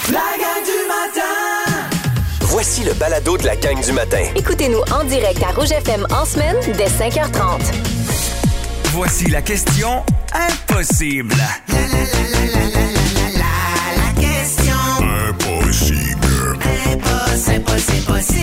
La gang du matin! Voici le balado de la gang du matin. Écoutez-nous en direct à Rouge FM en semaine dès 5h30. Voici la question impossible. La question Impossible. impossible.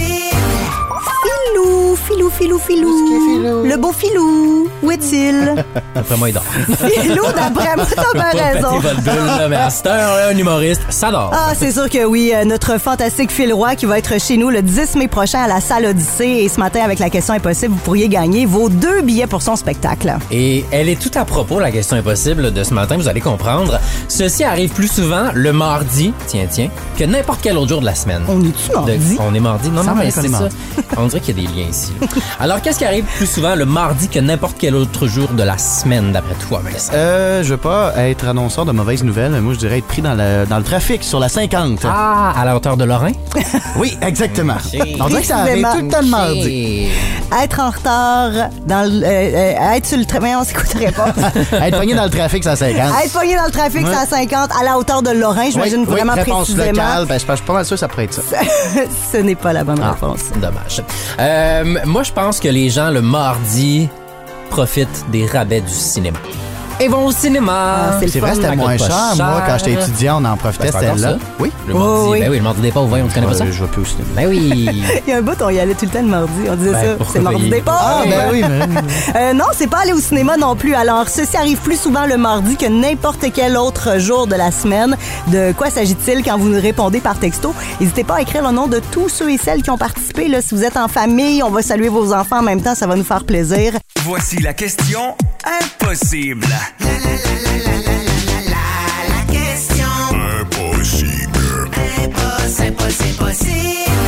Filou. Le beau Filou. Où est-il? Après moi, il dort. Filou, d'après moi, t'as bien raison. Petit vol-bulle, là, mais à cette heure, un humoriste, ça dort. Ah, c'est sûr que oui. Notre fantastique Phil Roy qui va être chez nous le 10 mai prochain à la Salle Odyssée. Et ce matin, avec la question impossible, vous pourriez gagner vos 2 billets pour son spectacle. Et elle est tout à propos, la question impossible de ce matin, vous allez comprendre. Ceci arrive plus souvent le mardi, tiens, que n'importe quel autre jour de la semaine. On est-tu mardi? On est mardi? Non, mais qu'on c'est est ça. mardi. On dirait qu'il y a des liens ici. Là. Alors, qu'est-ce qui arrive plus souvent le mardi que n'importe quel autre jour de la semaine, d'après toi, Melissa? Je veux pas être annonceur de mauvaises nouvelles, mais moi, je dirais être pris dans le trafic sur la 50. Ah, à la hauteur de Lorrain? Oui, exactement. Okay. On dirait que ça arrive tout le temps le mardi. Être en retard être sur le trafic. On s'écouterait pas. Être pogné dans le trafic, c'est à 50. Être pogné dans le trafic, c'est à 50 à la hauteur de Lorrain, j'imagine vraiment réponse précisément. locale, je suis pas mal sûr que ça pourrait être ça. Ce n'est pas la bonne réponse. Dommage. Moi, je pense que les gens, le mardi, profitent des rabais du cinéma. Ils vont au cinéma. C'est vrai, c'était moins cher. Moi, quand j'étais étudiant, on en profitait, c'était là. Oui. Le mardi, ben oui, le mardi des pauvres, on ne connaît pas ça? Je vais plus au cinéma. Ben oui. Il y a un bout, on y allait tout le temps le mardi. On disait ça. C'est le mardi des pauvres. Ah, ben oui, mais... non, c'est pas aller au cinéma non plus. Alors, ceci arrive plus souvent le mardi que n'importe quel autre jour de la semaine. De quoi s'agit-il quand vous nous répondez par texto? N'hésitez pas à écrire le nom de tous ceux et celles qui ont participé. Là, si vous êtes en famille, on va saluer vos enfants en même temps. Ça va nous faire plaisir. Voici la question impossible. La question Impossible. impossible.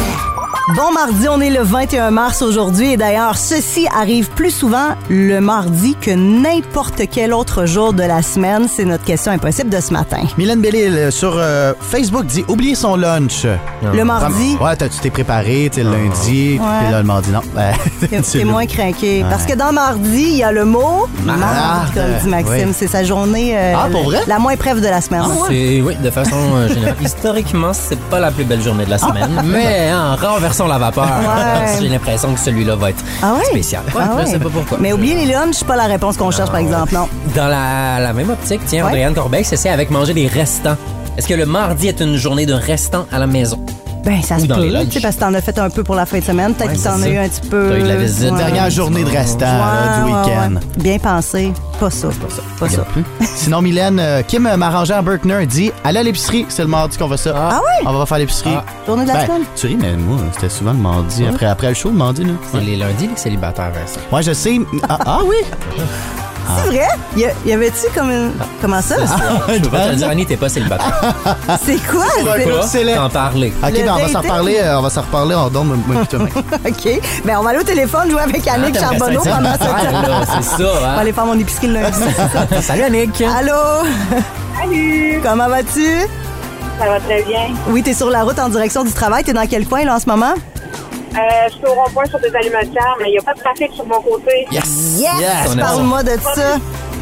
Bon mardi, on est le 21 mars aujourd'hui et d'ailleurs, ceci arrive plus souvent le mardi que n'importe quel autre jour de la semaine. C'est notre question impossible de ce matin. Mylène Bellil sur Facebook dit oublier son lunch. Le mardi, Ouais, tu t'es préparé, tu sais, le lundi, puis là, le mardi, non. t'es moins craqué. Parce que dans mardi, il y a le mot marde, comme dit Maxime. Oui. C'est sa journée pour vrai? la moins brève de la semaine. Oui, de façon générale. Historiquement, c'est pas la plus belle journée de la semaine, mais renversons la vapeur. Ouais. J'ai l'impression que celui-là va être spécial. Ouais, Ah ouais. Je sais pas pourquoi. Mais oublier les lunchs, c'est pas la réponse qu'on cherche, par exemple, non. Dans la même optique, tiens, Ouais. Andréane Corbeil, c'est avec manger des restants. Est-ce que le mardi est une journée de restants à la maison? Ben, ça Ou se dans peut, les tu lunchs. sais, parce que t'en as fait un peu pour la fin de semaine. Peut-être Ouais, que t'en c'est as eu ça. un petit peu. T'as eu de la visite. Dernière journée de restant là, du week-end. Ouais. Bien pensé. Pas ça. Pas ça. Sinon, Mylène, Kim m'arrangeait à Berkner dit allez à l'épicerie, c'est le mardi qu'on fait ça. Ah ouais? On va faire l'épicerie. Journée de la semaine? Tu ris, mais moi, c'était souvent le mardi. Après le show, le mardi, là. C'est les lundis, les célibataires, Vincent. Ouais, je sais. Ah oui? C'est vrai? Y avait-tu comme une. Comment ça? Je peux pas te le dire, Annie, t'es pas célibataire. C'est quoi? C'est le- T'en parler. OK, Le ben, on va s'en dating. reparler. On va s'en reparler en don, moi et toi, mec. OK. Ben, on va aller au téléphone jouer avec Annick Charbonneau pendant cette heure. C'est ça, On va hein? aller faire mon épicerie le lundi. Salut, Annick. Allô? Salut! Comment vas-tu? Ça va très bien. Oui, t'es sur la route en direction du travail. T'es dans quel coin, là, en ce moment? Je suis au rond-point sur des allumatières, mais il n'y a pas de trafic sur mon côté. Yes! Yes! On aime Parle-moi de ça.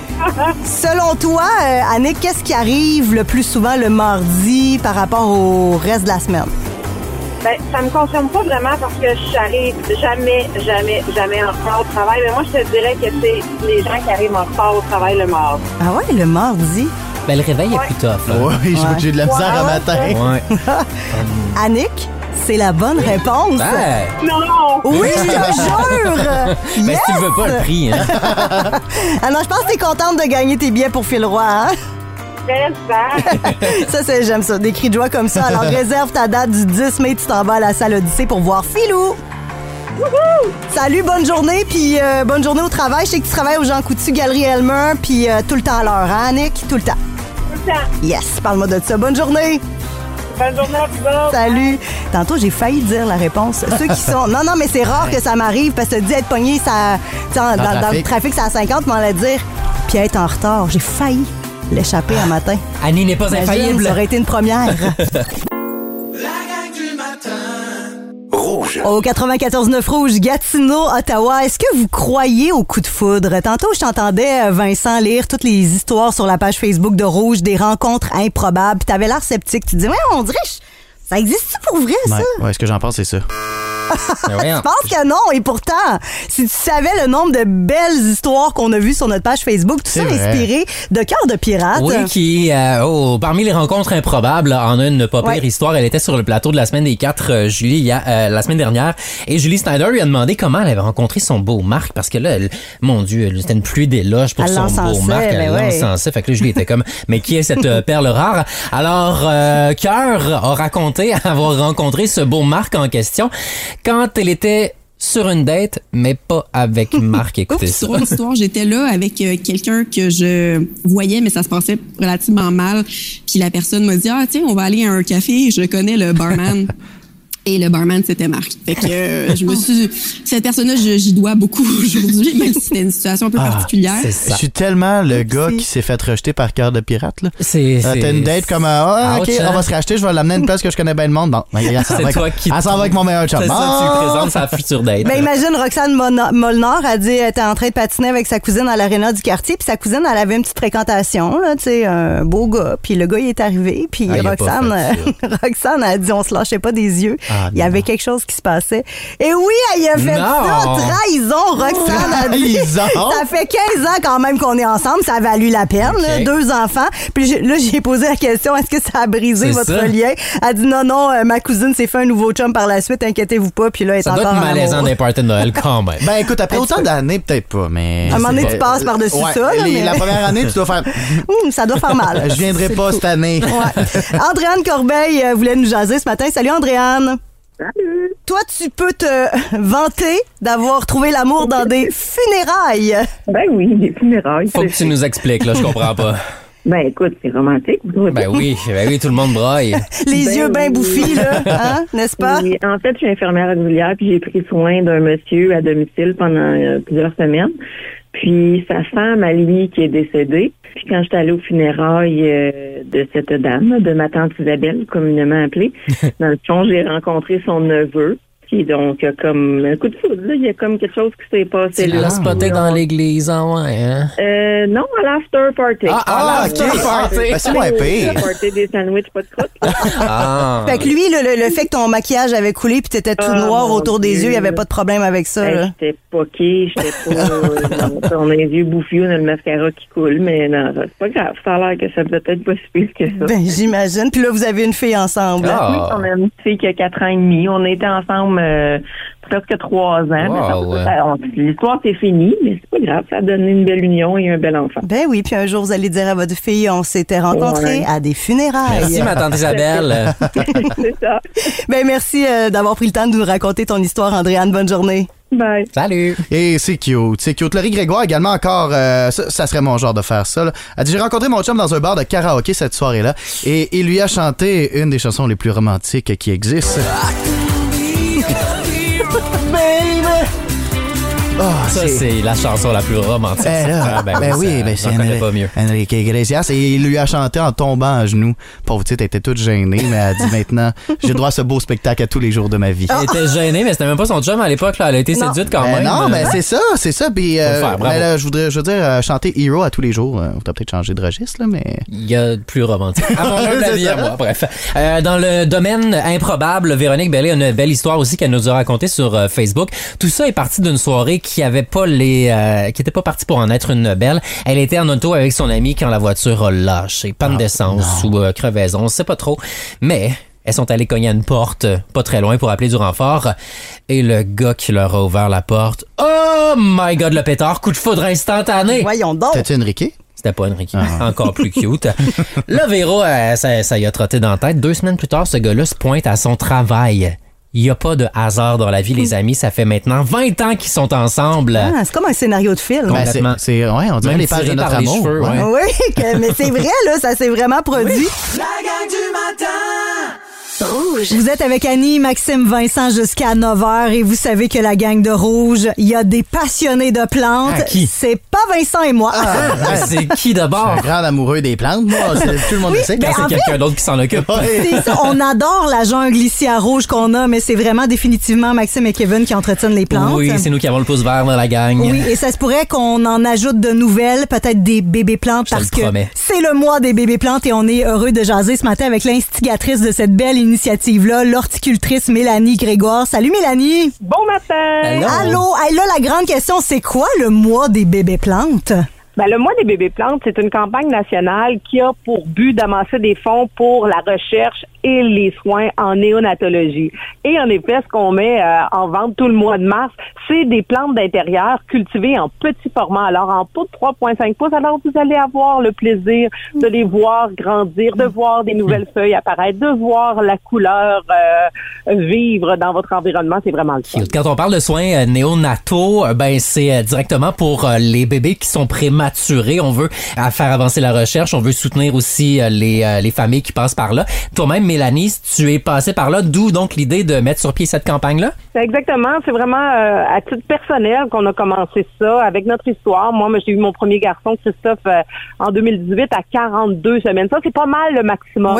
Selon toi, Annick, qu'est-ce qui arrive le plus souvent le mardi par rapport au reste de la semaine? Ben, ça me concerne pas vraiment parce que j'arrive jamais en retard au travail. Mais moi, je te dirais que c'est les gens qui arrivent en retard au travail le mardi. Ah ouais, le mardi. Ben, le réveil est plus tough, là. Oui, j'ai de la misère un matin. Ouais. Annick, c'est la bonne réponse. Ben, Non! Oui, je te jure! ben, Yes! si tu veux pas le prix, hein. Ah non, je pense que t'es contente de gagner tes billets pour Phil Roy, hein? Ça, j'aime ça. Des cris de joie comme ça. Alors, réserve ta date du 10 mai. Tu t'en vas à la Salle Odyssée pour voir Philou. Salut, bonne journée. Puis bonne journée au travail. Je sais que tu travailles au Jean Coutu, Galerie Elmer. Puis tout le temps à l'heure, hein, Annick? Tout le temps. Tout le temps. Yes, parle-moi de ça. Bonne journée. Bonne journée à vous autres. Salut. Tantôt, j'ai failli dire la réponse. Ceux qui sont... Non, mais c'est rare que ça m'arrive parce que tu dis être pogné, ça... dans le trafic, c'est à 50, mais on allait dire. Puis être en retard. J'ai failli l'échapper un matin. Annie n'est pas Imagine, infaillible. ça aurait été une première. La gang du matin. Rouge. Au 94.9 Rouge, Gatineau, Ottawa, est-ce que vous croyez au coup de foudre? Tantôt, je t'entendais, Vincent, lire toutes les histoires sur la page Facebook de Rouge, des rencontres improbables, puis t'avais l'air sceptique. Tu te dis, ouais, on dirait, ça existe-tu pour vrai, ça? Ouais, ce que j'en pense, c'est ça. Je pense que non, et pourtant, si tu savais le nombre de belles histoires qu'on a vues sur notre page Facebook, tout ça inspiré de Cœur de pirate. Oui, qui, parmi les rencontres improbables, en a une pas pire histoire. Elle était sur le plateau de la semaine des 4 Julie, la semaine dernière, et Julie Snyder lui a demandé comment elle avait rencontré son beau Marc, parce que là, mon Dieu, c'était une pluie d'éloges pour son beau Marc. Elle l'encensait. Fait que là, Julie était comme, mais qui est cette perle rare? Alors, Cœur a raconté avoir rencontré ce beau Marc en question quand elle était sur une date, mais pas avec Marc. Écoutez ça. Sur une histoire, j'étais là avec quelqu'un que je voyais, mais ça se passait relativement mal. Puis la personne m'a dit, tiens, on va aller à un café, je connais le barman. Et le barman, c'était Marc. Fait que cette personne-là, j'y dois beaucoup aujourd'hui, même si c'était une situation un peu particulière. Je suis tellement le gars qui s'est fait rejeter par Cœur de pirate, là. T'as une date comme, OK, on va se racheter, je vais l'amener à une place que je connais bien le monde. Bon, elle s'en va avec mon meilleur chum. C'est ça, tu lui présentes sa future date. Ben, imagine, Roxane Molnar a dit, elle était en train de patiner avec sa cousine à l'aréna du quartier, puis sa cousine, elle avait une petite fréquentation, là, tu sais, un beau gars, puis le gars, il est arrivé, puis Roxane a dit, on se lâchait pas des yeux. Il y avait quelque chose qui se passait. Et oui, elle a fait ça. Trahison, Roxane a dit. Ça fait 15 ans quand même qu'on est ensemble. Ça a valu la peine. Là, 2 enfants. Puis là, j'ai posé la question, est-ce que ça a brisé votre lien? Elle a dit non, ma cousine s'est fait un nouveau chum par la suite. Inquiétez-vous pas. Puis là, elle est encore en amour. Ça doit être malaisant des parties de Noël quand même. Ben écoute, après autant d'années, peut-être pas, mais... À un moment donné, tu passes par-dessus ça. Là, la première année, tu dois faire... ça doit faire mal. Je viendrai pas cette année. Andréane Corbeil voulait nous jaser ce matin. Salut, Andréane. Salut! Toi, tu peux te vanter d'avoir trouvé l'amour dans des funérailles. Ben oui, des funérailles. Faut que tu nous expliques, là, je comprends pas. Ben écoute, c'est romantique. Ben oui, tout le monde braille. Les yeux bien bouffis, là, hein, n'est-ce pas? Oui, en fait, je suis infirmière auxiliaire, puis j'ai pris soin d'un monsieur à domicile pendant plusieurs semaines. Puis sa femme, à lui, qui est décédée. Puis quand j'étais allée aux funérailles de cette dame, de ma tante Isabelle, communément appelée, dans le fond, j'ai rencontré son neveu. Puis donc, comme un coup de foudre, là, il y a comme quelque chose qui s'est passé là. Tu l'as spoté dans l'église, hein? Non, à l'after party. OK. Party. Ben, c'est moins pire. Party des sandwichs, pas de crotte. Fait que lui, le fait que ton maquillage avait coulé puis t'étais tout noir autour des yeux, il n'y avait pas de problème avec ça. J'étais poquée, on a les yeux bouffis, on a le mascara qui coule, mais non, c'est pas grave. Ça a l'air que ça peut être pas si pire que ça. Ben, j'imagine. Puis là, vous avez une fille ensemble. Oui, on a une fille qui a 4 ans et demi. On était ensemble presque 3 ans. Wow, l'histoire, c'est fini, mais c'est pas grave. Ça a donné une belle union et un bel enfant. Ben oui, puis un jour, vous allez dire à votre fille, on s'était rencontrés à des funérailles. Merci, ma tante Isabelle. C'est ça. Ben merci d'avoir pris le temps de nous raconter ton histoire, Andréane. Bonne journée. Bye. Salut. Et c'est cute. Laurie Grégoire également encore, ça serait mon genre de faire ça. Là. Elle dit, j'ai rencontré mon chum dans un bar de karaoké cette soirée-là et il lui a chanté une des chansons les plus romantiques qui existent. Ça, c'est la chanson la plus romantique. C'est Enrique Iglesias. Et il lui a chanté en tombant à genoux. Pauvre petite, elle était toute gênée, mais elle a dit maintenant, j'ai droit à ce beau spectacle à tous les jours de ma vie. Elle était gênée, mais c'était même pas son chum à l'époque. Là. Elle a été séduite quand même. Non, mais c'est ça. Puis, je veux dire, chanter Hero à tous les jours. On t'a peut-être changé de registre, là, mais... Il y a plus romantique. À mon avis, à moi, bref. Dans le domaine improbable, Véronique Bellé a une belle histoire aussi qu'elle nous a racontée sur Facebook. Tout ça est parti d'une soirée qui avait pas qui était pas partie pour en être une belle. Elle était en auto avec son ami quand la voiture a lâché. Panne d'essence ou crevaison, on sait pas trop. Mais elles sont allées cogner à une porte pas très loin pour appeler du renfort. Et le gars qui leur a ouvert la porte, oh my God, le pétard, coup de foudre instantané. Voyons donc. T'as-tu Enrique? C'était pas Enrique. Encore plus cute. Là, Véro, ça y a trotté dans la tête. 2 semaines plus tard, ce gars-là se pointe à son travail. Il n'y a pas de hasard dans la vie, les amis. Ça fait maintenant 20 ans qu'ils sont ensemble. C'est comme un scénario de film. Complètement. On dirait les pages de notre amour. Cheveux, Oui, mais c'est vrai, là, ça s'est vraiment produit. La gang du matin! Rouge. Rouge. Vous êtes avec Annie, Maxime, Vincent jusqu'à 9h et vous savez que la gang de Rouge, il y a des passionnés de plantes. Ah, qui? C'est pas Vincent et moi. C'est qui d'abord? Un grand amoureux des plantes, moi. Tout le monde le sait. ben, C'est en quelqu'un d'autre qui s'en occupe. C'est ça, on adore la jungle ici à Rouge qu'on a, mais c'est vraiment définitivement Maxime et Kevin qui entretiennent les plantes. Oui, c'est nous qui avons le pouce vert dans la gang. Oui, et ça se pourrait qu'on en ajoute de nouvelles, peut-être des bébés plantes, Je te parce le que promets. c'est le mois des bébés plantes et on est heureux de jaser ce matin avec l'instigatrice de cette belle initiative-là, l'horticultrice Mélanie Grégoire. Salut Mélanie! Bon matin! Allô! Hey, là, la grande question, c'est quoi le mois des bébés plantes? Ben, le mois des bébés plantes, c'est une campagne nationale qui a pour but d'amasser des fonds pour la recherche et les soins en néonatologie. Et en effet, ce qu'on met en vente tout le mois de mars, c'est des plantes d'intérieur cultivées en petit format. Alors, en pot de 3,5 pouces, alors vous allez avoir le plaisir de les voir grandir, de voir des nouvelles feuilles apparaître, de voir la couleur vivre dans votre environnement. C'est vraiment le fun. Quand on parle de soins néonataux, ben c'est directement pour les bébés qui sont prématurés. On veut faire avancer la recherche, on veut soutenir aussi les familles qui passent par là. Toi-même, Mélanie, tu es passée par là, d'où donc l'idée de mettre sur pied cette campagne-là? Exactement. C'est vraiment à titre personnel qu'on a commencé ça avec notre histoire. Moi, j'ai eu mon premier garçon, Christophe, en 2018 à 42 semaines. Ça, c'est pas mal le maximum. Oui.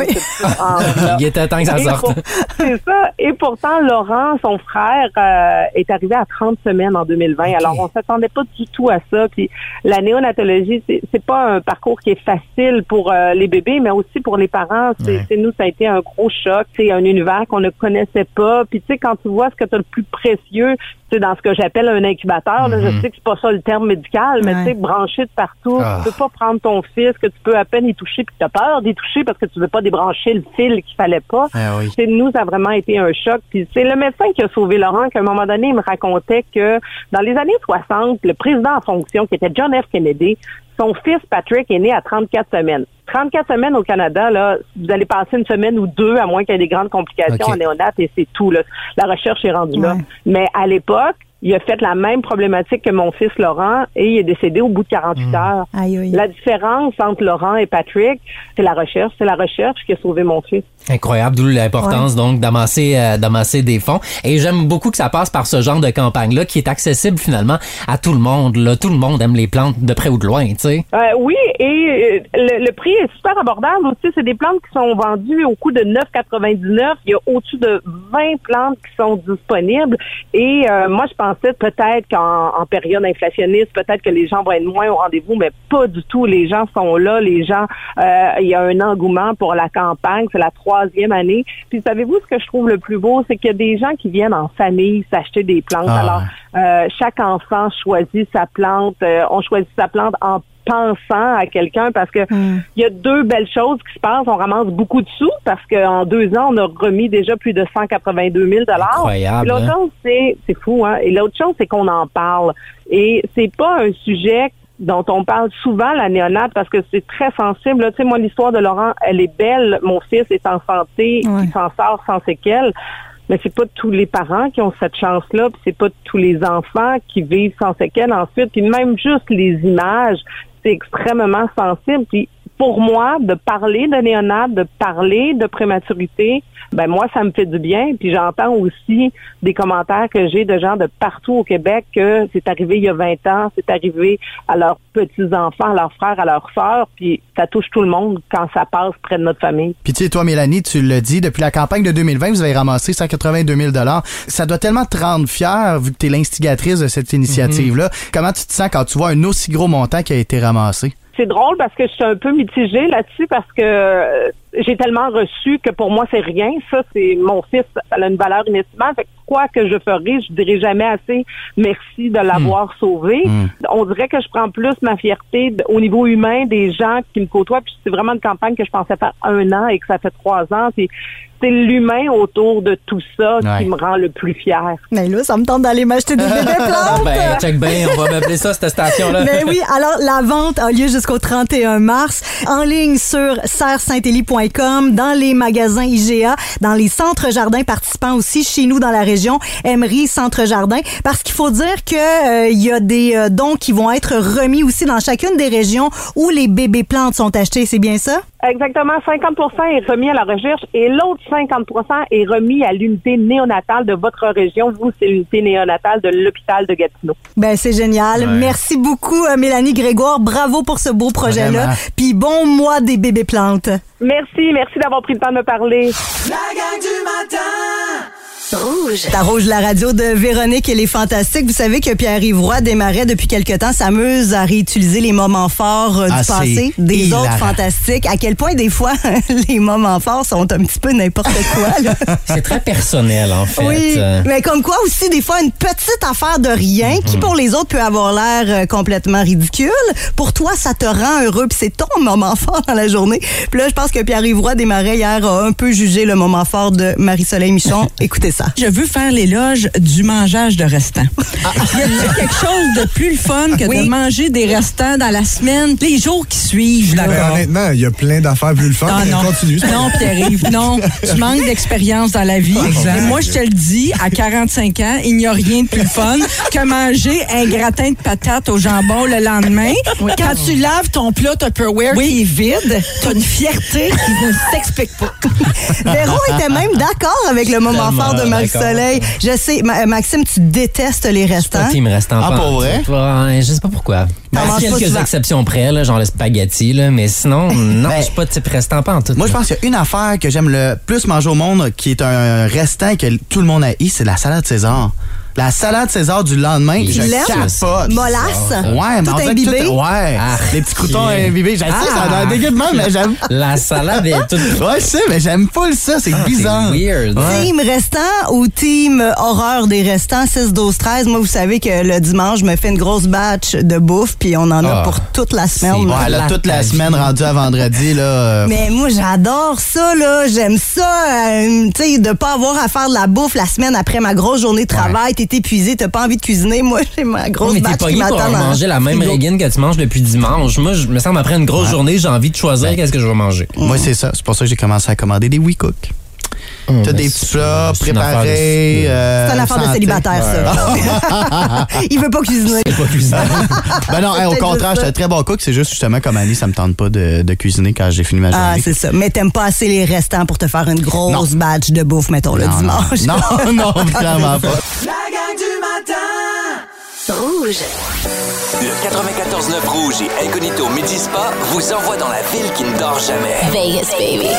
Il était temps que ça sorte. C'est ça. Et pourtant, Laurent, son frère, est arrivé à 30 semaines en 2020. Okay. Alors, on s'attendait pas du tout à ça. Puis, la néonatologie, c'est pas un parcours qui est facile pour les bébés, mais aussi pour les parents. C'est nous, ça a été un gros choc. C'est un univers qu'on ne connaissait pas. Puis, tu sais, quand tu vois ce que tu as le plus précieux, c'est dans ce que j'appelle un incubateur. Là, je sais que c'est pas ça le terme médical, mais tu sais, branché de partout. Tu peux pas prendre ton fils que tu peux à peine y toucher, puis tu as peur d'y toucher parce que tu veux pas débrancher le fil qu'il fallait pas. Oui. C'est nous, ça a vraiment été un choc. Puis c'est le médecin qui a sauvé Laurent, qu'à un moment donné, il me racontait que dans les années 60, le président en fonction, qui était John F. Kennedy, son fils Patrick est né à 34 semaines. 34 semaines au Canada, là, vous allez passer une semaine ou deux, à moins qu'il y ait des grandes complications en néonat, et c'est tout. Là. La recherche est rendue là. Mais à l'époque, il a fait la même problématique que mon fils Laurent et il est décédé au bout de 48 heures. Aïe, aïe. La différence entre Laurent et Patrick, c'est la recherche. C'est la recherche qui a sauvé mon fils. Incroyable, d'où l'importance donc d'amasser des fonds. Et j'aime beaucoup que ça passe par ce genre de campagne-là qui est accessible finalement à tout le monde. Là. Tout le monde aime les plantes de près ou de loin, tu sais. Oui, et le prix est super abordable aussi. C'est des plantes qui sont vendues au coût de 9,99. Il y a au-dessus de 20 plantes qui sont disponibles. Et moi, je pensais peut-être qu'en période inflationniste, peut-être que les gens vont être moins au rendez-vous, mais pas du tout. Les gens sont là. Les gens, il y a un engouement pour la campagne. C'est la 3e année. Puis savez-vous ce que je trouve le plus beau, c'est qu'il y a des gens qui viennent en famille s'acheter des plantes. Alors, chaque enfant choisit sa plante. On choisit sa plante en pensant à quelqu'un parce que il y a deux belles choses qui se passent. On ramasse beaucoup de sous parce qu'en 2 ans, on a remis déjà plus de 182 000 $. Incroyable. L'autre chose, c'est fou, hein? Et l'autre chose, c'est qu'on en parle. Et c'est pas un sujet dont on parle souvent, la néonate, parce que c'est très sensible. Tu sais, moi, l'histoire de Laurent, elle est belle. Mon fils est en santé, il s'en sort sans séquelles. Mais c'est pas tous les parents qui ont cette chance-là, puis c'est pas tous les enfants qui vivent sans séquelles ensuite. Puis même juste les images, c'est extrêmement sensible. Puis pour moi, de parler de néonate, de parler de prématurité, ben moi, ça me fait du bien. Puis j'entends aussi des commentaires que j'ai de gens de partout au Québec que c'est arrivé il y a 20 ans, c'est arrivé à leurs petits-enfants, à leurs frères, à leurs sœurs, puis ça touche tout le monde quand ça passe près de notre famille. Puis tu sais, toi, Mélanie, tu l'as dit, depuis la campagne de 2020, vous avez ramassé 182 000 $. Ça doit tellement te rendre fière, vu que tu es l'instigatrice de cette initiative-là. Comment tu te sens quand tu vois un aussi gros montant qui a été ramassé? C'est drôle parce que je suis un peu mitigée là-dessus parce que j'ai tellement reçu que pour moi, c'est rien. Ça, c'est mon fils, ça a une valeur inestimable. Fait que quoi que je ferai, je dirai jamais assez merci de l'avoir sauvé. On dirait que je prends plus ma fierté au niveau humain des gens qui me côtoient. Puis c'est vraiment une campagne que je pensais faire 1 an et que ça fait 3 ans. Puis c'est l'humain autour de tout ça qui me rend le plus fier. Mais là, ça me tente d'aller m'acheter des bébés plantes. Ben, check bien, on va m'appeler ça, cette station-là. Mais oui, alors la vente a lieu jusqu'au 31 mars en ligne sur serre-saint-élie.com, dans les magasins IGA, dans les centres jardins participants aussi chez nous dans la région, Emery, Centre Jardin, parce qu'il faut dire que il y a des dons qui vont être remis aussi dans chacune des régions où les bébés plantes sont achetés, c'est bien ça? Exactement, 50% est remis à la recherche et l'autre 50% est remis à l'unité néonatale de votre région. Vous, c'est l'unité néonatale de l'hôpital de Gatineau. Ben, c'est génial. Ouais. Merci beaucoup, Mélanie Grégoire. Bravo pour ce beau projet-là. Vraiment. Puis bon mois des bébés plantes. Merci d'avoir pris le temps de me parler. La gang du matin. Rouge. Ta Rouge, la radio de Véronique et les Fantastiques. Vous savez que Pierre-Yves Roy Desmarais, depuis quelque temps, s'amuse à réutiliser les moments forts du passé c'est des hilarant. autres Fantastiques. À quel point, des fois, les moments forts sont un petit peu n'importe quoi. Là. C'est très personnel, en fait. Oui, mais comme quoi aussi, des fois, une petite affaire de rien qui, pour les autres, peut avoir l'air complètement ridicule. Pour toi, ça te rend heureux, puis c'est ton moment fort dans la journée. Puis là, je pense que Pierre-Yves Roy Desmarais, hier, a un peu jugé le moment fort de Marie-Soleil Michon. Écoutez ça. Je veux faire l'éloge du mangeage de restants. Y a-t-il quelque chose de plus le fun que de manger des restants dans la semaine, les jours qui suivent? Là? Ben, honnêtement, il y a plein d'affaires plus le fun. Ah, non, Continue. non, Pierre-Yves, non. Tu manques d'expérience dans la vie. Et moi, je te le dis, à 45 ans, il n'y a rien de plus fun que manger un gratin de patates au jambon le lendemain. Quand tu laves ton plat Tupperware qui est vide, t'as une fierté qui ne s'explique pas. Véro était même d'accord avec le moment fort de Marie-Soleil. Je sais, Maxime, tu détestes les restants. Pas team restant. Ah, pour vrai? Ouais, je sais pas pourquoi. T'en manges pas Quelques souvent. exceptions près, là, genre le spaghetti, là, mais sinon, non, je suis pas type restant pas en tout. Moi, je pense qu'il y a une affaire que j'aime le plus manger au monde qui est un restant que tout le monde haït, c'est la salade César. La salade César du lendemain, Tu je l'aimes? capote. Molasse? Ouais, mais Tout on dirait que imbibé? ouais, les petits croutons imbibés. Je sais, ça a un déguisement, mais j'aime. La salade est toute... Ouais, je sais, mais j'aime pas ça. C'est bizarre. C'est weird. Ouais. Team restant ou team horreur des restants, 6, 12, 13. Moi, vous savez que le dimanche, je me fais une grosse batch de bouffe, puis on en a pour toute la semaine. là. Ouais, là, toute la semaine rendue à vendredi, là. Mais moi, j'adore ça, là. J'aime ça, tu sais, de pas avoir à faire de la bouffe la semaine après ma grosse journée de travail. T'es épuisé, t'as pas envie de cuisiner. Moi, j'ai ma grosse Mais t'es batch pas qui pour m'attend. dans manger la même le frigo. régine que tu manges depuis dimanche. Moi, je me semble après une grosse journée, j'ai envie de choisir qu'est-ce que je vais manger. Moi, c'est ça. C'est pour ça que j'ai commencé à commander des WeCook. T'as des petits plats c'est une affaire préparés. C'est une affaire de santé. célibataire, ça. Il veut pas cuisiner. Pas cuisiner. Ben non, au Peut-être contraire, ça. j'étais un très bon cook. C'est juste justement comme Annie, ça me tente pas de cuisiner quand j'ai fini ma journée. Ah, c'est ça. Mais t'aimes pas assez les restants pour te faire une grosse batch de bouffe, mettons, le dimanche. Non, clairement pas. La gang du matin. Rouge. Le 94.9 Rouge et Incognito Midi Spa vous envoie dans la ville qui ne dort jamais. Vegas, baby.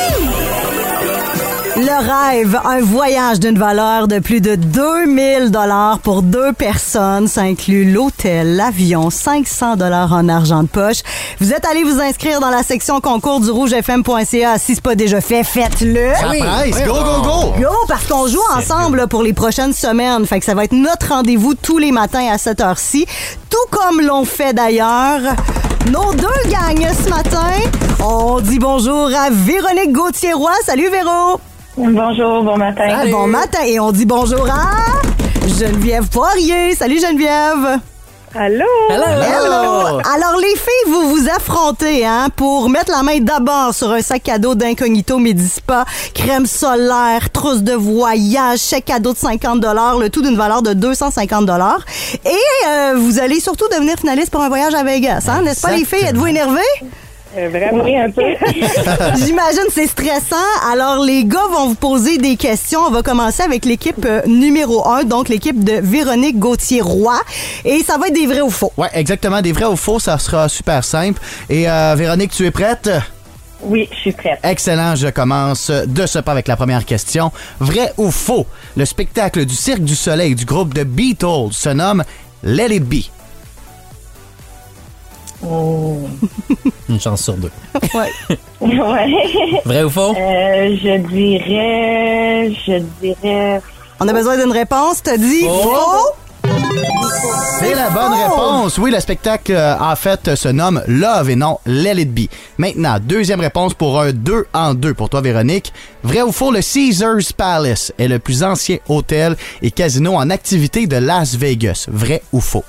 Le rêve, un voyage d'une valeur de plus de 2000 $ pour 2 personnes. Ça inclut l'hôtel, l'avion, 500 $ en argent de poche. Vous êtes allés vous inscrire dans la section concours du rougefm.ca. Si c'est pas déjà fait, faites-le. Ça presse, go, go, go! Go, parce qu'on joue ensemble là, pour les prochaines semaines. Fait que ça va être notre rendez-vous tous les matins à cette heure-ci. Tout comme l'ont fait d'ailleurs nos deux gangs ce matin. On dit bonjour à Véronique Gauthier-Roy. Salut Véro! Bonjour, bon matin. Bon matin. Et on dit bonjour à Geneviève Poirier. Salut Geneviève. Allô? Hello. Alors les filles, vous vous affrontez pour mettre la main d'abord sur un sac cadeau d'Incognito Midi Spa, crème solaire, trousse de voyage, chèque cadeau de 50 $, le tout d'une valeur de 250 $. Et vous allez surtout devenir finaliste pour un voyage à Vegas, n'est-ce pas les filles? Êtes-vous énervées? Vraiment un peu. J'imagine c'est stressant. Alors, les gars vont vous poser des questions. On va commencer avec l'équipe numéro 1, donc l'équipe de Véronique Gauthier-Roy. Et ça va être des vrais ou faux. Ouais, exactement. Des vrais ou faux, ça sera super simple. Et Véronique, tu es prête? Oui, je suis prête. Excellent, je commence de ce pas avec la première question. Vrai ou faux? Le spectacle du Cirque du Soleil du groupe The Beatles se nomme Let It Be. Oh. Une chance sur 2. Ouais. Ouais. Vrai ou faux? Je dirais. On a besoin d'une réponse. T'as dit faux? C'est la bonne réponse. Oui, le spectacle, en fait, se nomme Love et non Let It Be. Maintenant, deuxième réponse pour un 2 en 2 pour toi, Véronique. Vrai ou faux, le Caesars Palace est le plus ancien hôtel et casino en activité de Las Vegas. Vrai ou faux?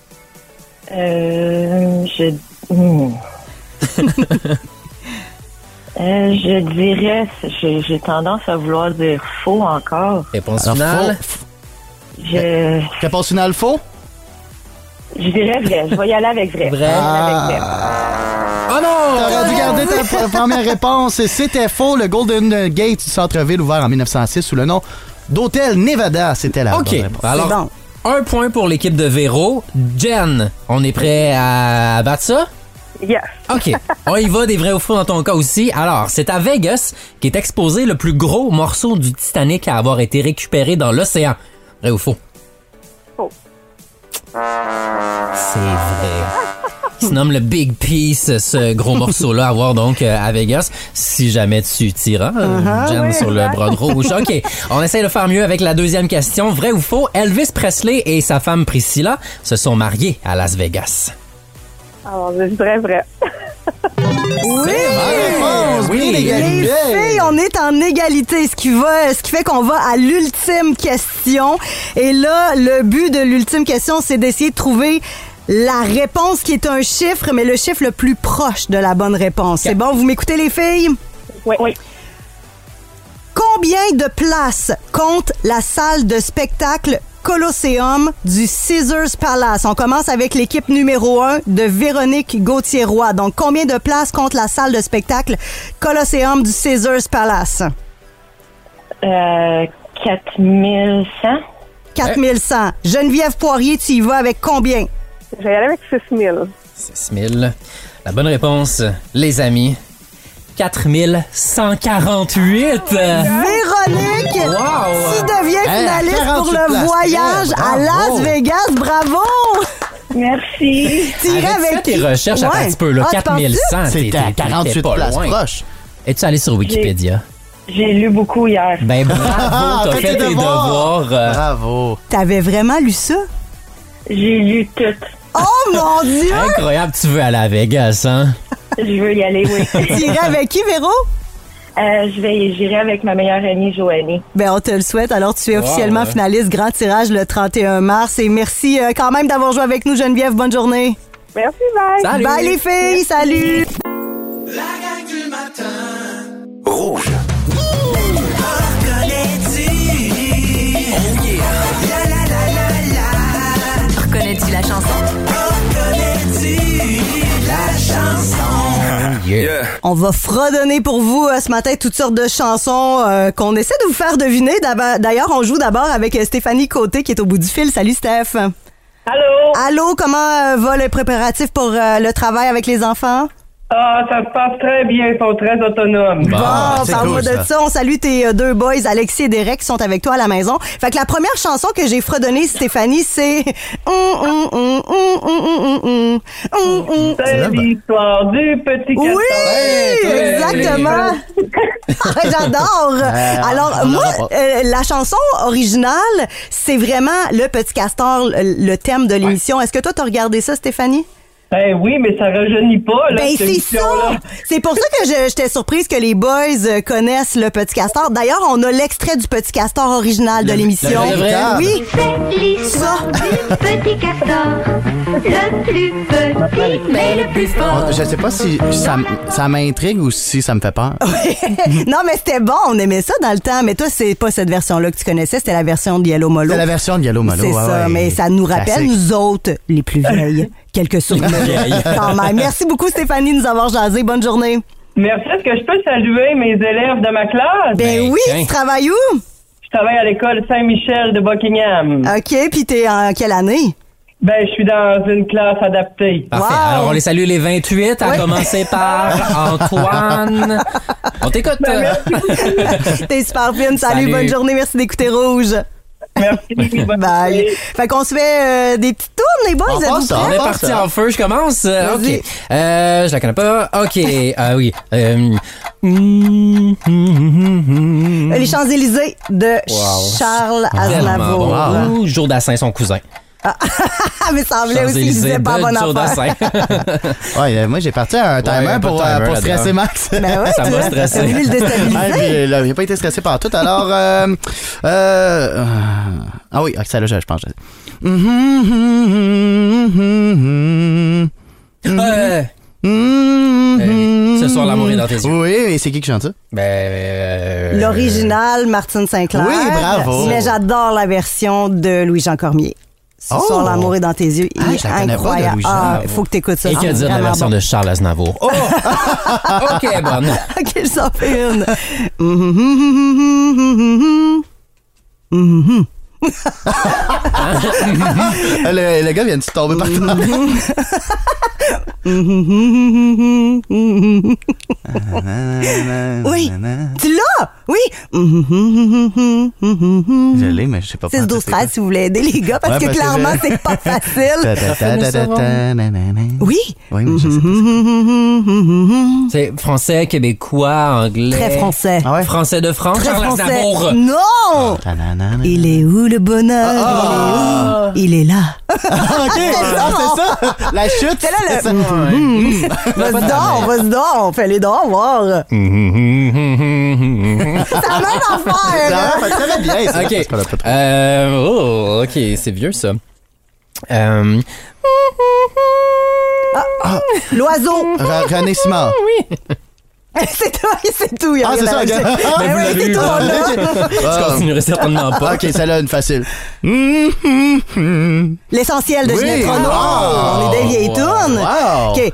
Je dirais, j'ai tendance à vouloir dire faux encore. Réponse Alors, finale? Réponse finale faux? Je dirais vrai. Je vais y aller avec vrai. Vrai. Avec vrai. Oh non! T'aurais dû garder ta première réponse. Et c'était faux. Le Golden Gate du centre-ville ouvert en 1906 sous le nom d'Hôtel Nevada. C'était la bonne réponse. Alors, un point pour l'équipe de Véro. Jen, on est prêt à battre ça? Yes. OK. On y va, des vrais ou faux dans ton cas aussi. Alors, c'est à Vegas qu'est exposé le plus gros morceau du Titanic à avoir été récupéré dans l'océan. Vrai ou faux? Faux. C'est vrai. Il se nomme le Big Piece, ce gros morceau-là à voir donc à Vegas. Si jamais tu tiras, Jen, sur le bras de rouge. OK, on essaie de faire mieux avec la deuxième question. Vrai ou faux, Elvis Presley et sa femme Priscilla se sont mariés à Las Vegas. Alors, je dirais vrai. Oui! Oui, Les filles, on est en égalité, ce qui fait qu'on va à l'ultime question. Et là, le but de l'ultime question, c'est d'essayer de trouver la réponse qui est un chiffre, mais le chiffre le plus proche de la bonne réponse. C'est bon, vous m'écoutez les filles? Oui. Combien de places compte la salle de spectacle Colosseum du Caesars Palace? On commence avec l'équipe numéro 1 de Véronique Gauthier-Roy. Donc, combien de places compte la salle de spectacle Colosseum du Caesars Palace? 4100. 4100. Geneviève Poirier, tu y vas avec combien? Je vais aller avec 6000. 6000. La bonne réponse, les amis, 4148. Véronique, Wow! tu deviens finaliste pour le voyage à Las Vegas. Bravo! Merci. Tu irais Arrête avec tes recherches un petit peu, là. Ah, tu 4100. C'était à 48 places proches. Es-tu allé sur Wikipédia? J'ai lu beaucoup hier. Ben bravo, t'as fait tes devoirs. Bravo. T'avais vraiment lu ça? J'ai lu tout. Oh mon Dieu! Incroyable, tu veux aller à Vegas, hein? Je veux y aller, oui. Tu irais avec qui, Véro? J'irai avec ma meilleure amie, Joanie. Ben, on te le souhaite. Alors, tu es officiellement ouais. finaliste Grand Tirage le 31 mars. Et merci quand même d'avoir joué avec nous, Geneviève. Bonne journée. Merci, bye. Salut. Bye, les filles. Salut. La gang du matin. Rouge. Reconnais-tu la chanson? Yeah. On va fredonner pour vous ce matin toutes sortes de chansons qu'on essaie de vous faire deviner. D'ailleurs, on joue d'abord avec Stéphanie Côté qui est au bout du fil. Salut, Steph. Allô? Allô, comment va le préparatif pour le travail avec les enfants? Ah, ça se passe très bien. Ils sont très autonomes. Bon, c'est parle-moi cool, de ça. ça. On salue tes deux boys, Alexis et Derek, qui sont avec toi à la maison. Fait que la première chanson que j'ai fredonnée, Stéphanie, c'est... C'est l'histoire du petit castor. Oui, exactement. J'adore. Alors, on moi, l'aura la chanson originale, c'est vraiment le petit castor, le thème de l'émission. Est-ce que toi, t'as regardé ça, Stéphanie? Ben oui, mais ça rajeunit pas, là. Ben, cette c'est ça! émission-là. C'est pour ça que j'étais surprise que les boys connaissent le Petit Castor. D'ailleurs, on a l'extrait du Petit Castor original de l'émission. le vrai? Oui. C'est l'histoire du petit castor, le plus petit, mais le plus fort. Je sais pas si ça m'intrigue ou si ça me fait peur. Non, mais c'était bon. On aimait ça dans le temps. Mais toi, c'est pas cette version-là que tu connaissais. C'était la version de Yellow Molo. C'est la version de Yellow Molo. C'est ouais, ça. ouais. Mais ça nous rappelle, Classique. nous autres, les plus vieilles, quelques souvenirs. Quand même. Merci beaucoup, Stéphanie, de nous avoir jasé. Bonne journée. Merci. Est-ce que je peux saluer mes élèves de ma classe? Ben oui, tiens. tu travailles où? Je travaille à l'école Saint-Michel de Buckingham. OK, puis t'es en quelle année? Ben, je suis dans une classe adaptée. Parfait. Wow. Alors, on les salue les 28, à commencer par Antoine. On t'écoute. T'es super fine. Salut, Salut. bonne journée. Merci d'écouter Rouge. Merci. Bonne Bye. journée. Fait qu'on se fait des petites tournes, les boys. On Êtes-vous passe ça. On prêts? est parti en feu, je commence. Vas-y. OK. Je la connais pas. OK. Oui. Les Champs-Élysées de Charles Aznavour. Tellement bon. Ou Jour d'Assin, son cousin. Ah, mais ça semblait aussi qu'il disait pas de bonne Jour affaire. d'Assin. Ouais, moi, j'ai parti à un timer Ouais, pour pas de timer stresser là-dedans. Max. Ben ouais, Ça tu m'a vois, stressé. t'as voulu le déstabiliser. Là, j'ai pas été stressé par tout. Alors, ah oui, celle-là, je pense. Ce soir, l'amour est dans tes yeux. Oui, et c'est qui chante ça? L'original, Martine Sinclair. Oui, bravo. Mais j'adore la version de Louis-Jean Cormier. Ce soir, l'amour est dans tes yeux. Il est incroyable. Il faut que tu écoutes ça. Et que dire de la version de Charles Aznavour? Oh! OK, bonne. OK, je s'en fais une. Le gars vient de tomber par terre. Oui, tu l'as? Oui. Je l'ai, mais je sais pas. 6-12-13 si vous voulez aider les gars, parce que clairement, c'est pas facile. Oui. Oui, mais je sais pas. C'est français, québécois, anglais. Très français. Ah ouais? Français de France, Très Charles français. Aznavour. Non! Il est où le bonheur? Il est là. OK, c'est ça. La chute. C'est là le. Vas-y donc, fais-les donc voir. C'est la même affaire. Ça va bien, ça. OK. OK, c'est vieux, ça. L'oiseau. René Simard. Oui. C'est tout. Il y a rien c'est ça, à OK. rajouter. Mais vous l'avez eu. Je continuerai certainement pas. OK, celle-là, une facile. L'essentiel de Oui. Ginette Renaud. Wow. On est des vieilles tunes. Wow. OK.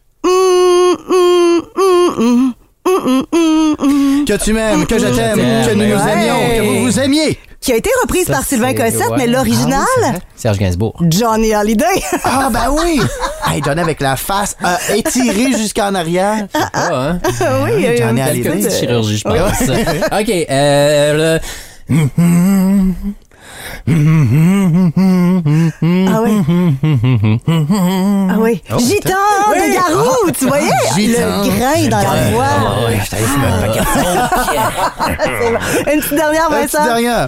Que tu m'aimes, que je t'aime, que nous nous aimions, que vous vous aimiez. Qui a été reprise Ça, par Sylvain c'est- Cossette, ouais. mais l'original, Serge Gainsbourg. Johnny Hallyday. Ah, ben oui! Hey, Johnny avec la face étirée jusqu'en arrière. Ah, hein? Oui, Johnny Quelques Hallyday. petites chirurgies, je pense. OK, Ah oui. Ah oui. Gitan de Garou, tu voyais? Gitan Le grain dans la voix. ouais, je t'avais fumé un paquet de Une petite dernière, Un petit Vincent. dernier.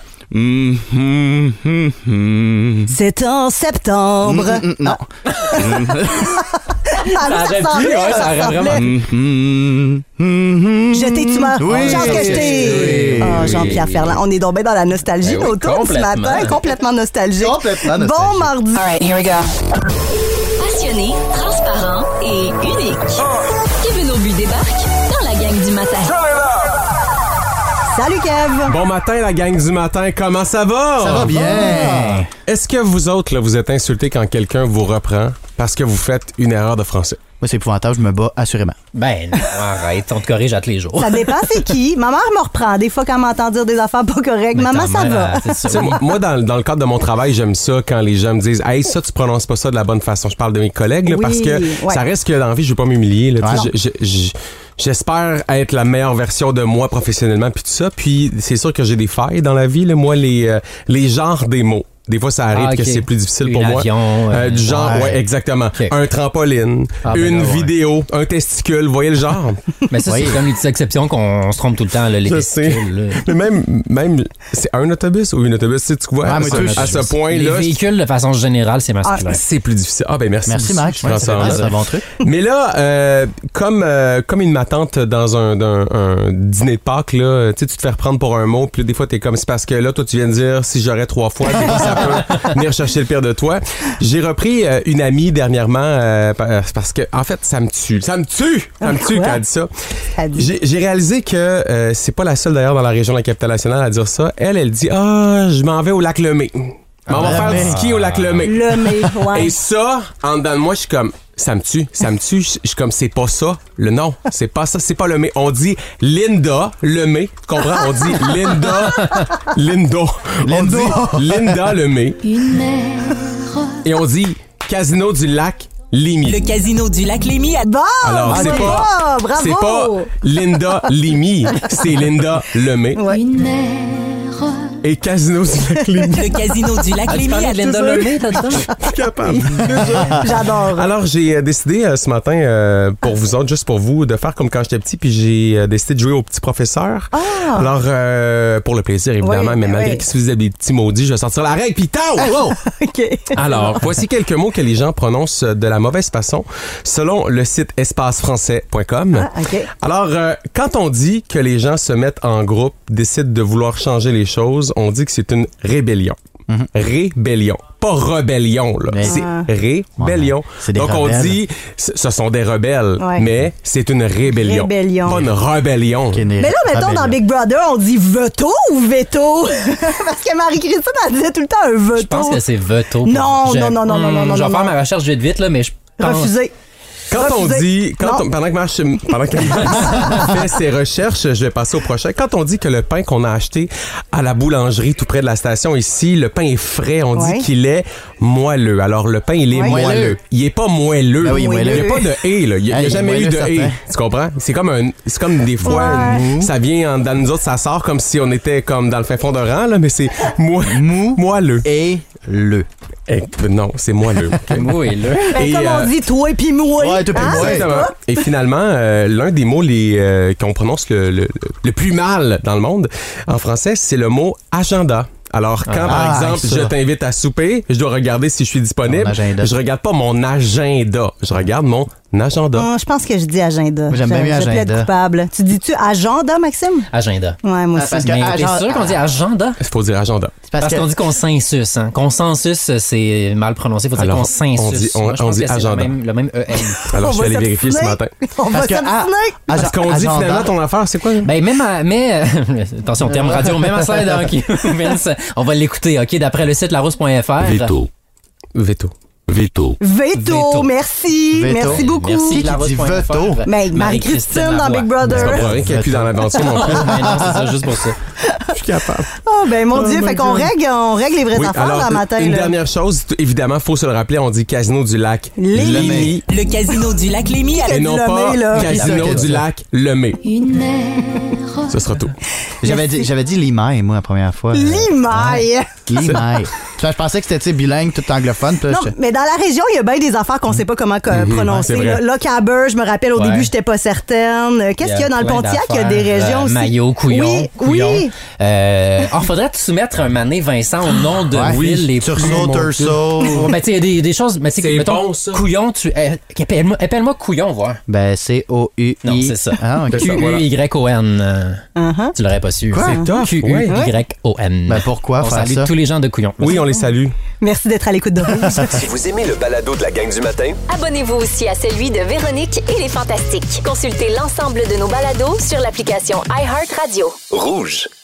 C'est en septembre. Non. Ah, Ça là, aurait pu, ressemblait, ouais, ça aurait ressemblait. vraiment. Je t'ai, tu m'as. Oui. Chance que je t'ai. Oui. Oh, Jean-Pierre Ferland. On est tombé dans la nostalgie, Ben oui, nos tours ce complètement. matin. Complètement nostalgique. Complètement Bon nostalgique. mardi. All right, here we go. Passionné, transparent et unique. Kevin Aubu débarque dans la gang du matin. Salut, Kev. Bon matin, la gang du matin. Comment ça va? Ça va bien. Est-ce que vous autres, là, vous êtes insultés quand quelqu'un vous reprend parce que vous faites une erreur de français? Moi, c'est épouvantable, je me bats assurément. Ben, non, arrête, on te corrige à tous les jours. Ça dépend, c'est qui. Ma mère me reprend des fois quand elle m'entend dire des affaires pas correctes. Mais Maman, ta ça mère, va. c'est Tu sais, ça. moi, dans le cadre de mon travail, j'aime ça quand les gens me disent « Hey, ça, tu prononces pas ça de la bonne façon. » Je parle de mes collègues, là, Oui, parce que ouais. ça reste que dans la vie, je veux pas m'humilier. Là, tu sais, j'espère être la meilleure version de moi professionnellement, puis tout ça. Puis c'est sûr que j'ai des failles dans la vie. Là. Moi, les genres des mots. Des fois, ça arrive Ah, ok. que c'est plus difficile pour Une moi. avion, Du genre, ouais. ouais, exactement. Ok. Un trampoline, Ah, ben une là, ouais. vidéo, un testicule. Vous voyez le genre? Mais ça, c'est comme les petites exceptions qu'on se trompe tout le temps, là, les Je sais. testicules, là. Mais même c'est un autobus ou une autobus, tu sais, tu vois, Ah, mais à ce Les point-là, véhicules, de façon générale, c'est masculin. c'est plus difficile. Ah, ben merci. Merci, beaucoup. Max. Je prends ça en C'est note. un bon truc. Mais là, comme une m'attente dans un dîner de Pâques, là, tu sais, tu te fais reprendre pour un mot, puis là, des fois, t'es comme, c'est parce que là, toi, tu viens de dire, si j'aurais 3 fois, des fois, ça peut venir chercher le pire de toi. J'ai repris une amie dernièrement, parce que, en fait, ça me tue quand elle dit ça. Elle dit. J'ai réalisé que c'est pas la seule, d'ailleurs, dans la région de la capitale-nationale à dire ça. Elle dit, je m'en vais au lac Lemay. On va faire du ski au lac Lemay. Ouais. Et ça, en dedans de moi, je suis comme, ça me tue. Je suis comme, c'est pas ça. Le nom, c'est pas ça, c'est pas Lemay. On dit Linda Lemay. Tu comprends? On dit Lindo. On dit Linda Lemay. Et on dit Casino du lac Limy. Le casino du lac Lémy. Bon! Alors, c'est pas, bravo! c'est pas Linda Limy, c'est Linda Lemay. Ouais. Et Casino du lac Lémy. Le casino du lac Lémy. parlais de Linda Lemay, t'as dit ça? Je suis capable. J'adore. Alors, j'ai décidé ce matin, pour vous autres, juste pour vous, de faire comme quand j'étais petit, puis j'ai décidé de jouer au petit professeur. Ah! Alors, pour le plaisir, évidemment, Oui, mais malgré oui. qu'il se faisait des petits maudits, je vais sortir la règle, puis tao! Wow! OK. Alors, voici quelques mots que les gens prononcent de la mauvaise façon, selon le site espacefrançais.com. Ah, OK. Alors, quand on dit que les gens se mettent en groupe, décident de vouloir changer les choses, on dit que c'est une rébellion. Rébellion. Pas rébellion, là. C'est rébellion. C'est des Donc, rebelles. on dit, ce sont des rebelles, Ouais. mais c'est une rébellion. Rébellion. Pas une rébellion. Mais là, mettons, dans Big Brother, on dit veto ou veto? Parce que Marie-Christine, elle disait tout le temps un veto. Je pense que c'est veto. Non, Je- non, non, non, non, non, non, Je vais non, faire non. ma recherche vite, là, mais je pense... Refusé. Quand on Refusé. dit, Non. pendant qu'elle fait ses recherches, je vais passer au prochain. Quand on dit que le pain qu'on a acheté à la boulangerie tout près de la station ici, le pain est frais, on Ouais. dit qu'il est moelleux. Alors le pain, il est Ouais. moelleux. Il est pas moelleux. Ben oui, Il moelleux. n'y a pas de et là. Il n'y a Hey, jamais eu moelleux, de et. certain. Tu comprends? C'est comme des fois, Ouais. ça vient dans nous autres, ça sort comme si on était comme dans le fin fond de rang là, mais c'est moelleux. Et le. Non, c'est moelleux. Oui, là. Ben, Et, comme on dit, toi et puis moi. Ouais, toi puis Hein, moi. c'est Exactement. ça? Et finalement, l'un des mots qu'on prononce le plus mal dans le monde en français, c'est le mot agenda. Alors, quand par exemple, ça. je t'invite à souper, je dois regarder si je suis disponible. Mon agenda. Je regarde pas mon agenda, je regarde mon agenda. Je pense que je dis agenda. Moi, j'aime bien mieux Je plaide agenda. coupable. Tu dis-tu agenda, Maxime? Agenda. Ouais, moi aussi. parce que Mais t'es agenda- sûr qu'on dit agenda? Il faut dire agenda. Parce qu'on dit consensus. Hein. Consensus, c'est mal prononcé. Il faut dire Alors, consensus. on dit- Moi, je on pense dit que c'est agenda. le même EN. Alors, On je va vais aller vérifier ce s'obstiner. matin. On va Parce que, s'obstiner. Parce qu'on dit agenda. finalement ton affaire, c'est quoi? Ben, attention, terme radio, même à slide, hein, ok. Vince, on va l'écouter, ok, d'après le site larousse.fr. Veto. Veto, Veto. merci. Veto. Merci beaucoup. Merci, Qui dit larousse.fr. veto? Mais Marie-Christine dans Big C'est Brother. pas pour rien qu'il n'y a plus dans l'aventure non plus. Ben non, c'est ça, juste pour ça. Je suis capable. Oh, ben mon Dieu, my fait qu'on God. règle les vraies Oui, affaires alors, là, matin. une là. dernière chose, évidemment, faut se le rappeler, on dit Casino du Lac Lémy. Le casino du lac Lémy à et non Lemay, pas là. Casino du Lac Lemay. Une mer. Ce sera tout. J'avais dit Limaille, moi, la première fois. Limaille. Limaille. Je pensais que c'était, tu sais, bilingue, tout anglophone. puis là, Non, j'étais- mais dans la région, il y a bien des affaires qu'on sait pas comment prononcer. c'est vrai. Là, Lochaber, je me rappelle au Ouais. début, j'étais pas certaine. Qu'est-ce qu'il y a dans le plein Pontiac? Il y a d'affaires, des régions aussi. Maillot, Couillon. Oui, Couillon. oui. Faudrait te soumettre un mané, Vincent, au nom de Ouais. villes les Tursault, plus... Tursault. Ouais, ben, tu sais, il y a des choses... Mais tu sais, C'est mettons, bon, ça. Couillon, appelle-moi Couillon, voir. Ben, C-O-U-I. Non, c'est ça. Ah, ok. Q-U-Y-O-N. Uh-huh. Tu l'aurais pas su. Quoi? C'est tough, ouais. Q-U-Y-O-N. Ben, pourquoi On faire salue ça? tous les gens de Couillon. Oui, on les salue. Merci d'être à l'écoute de Rouge. Si vous aimez le balado de la gang du matin, Abonnez-vous aussi à celui de Véronique et les Fantastiques. Consultez l'ensemble de nos balados sur l'application iHeartRadio. rouge.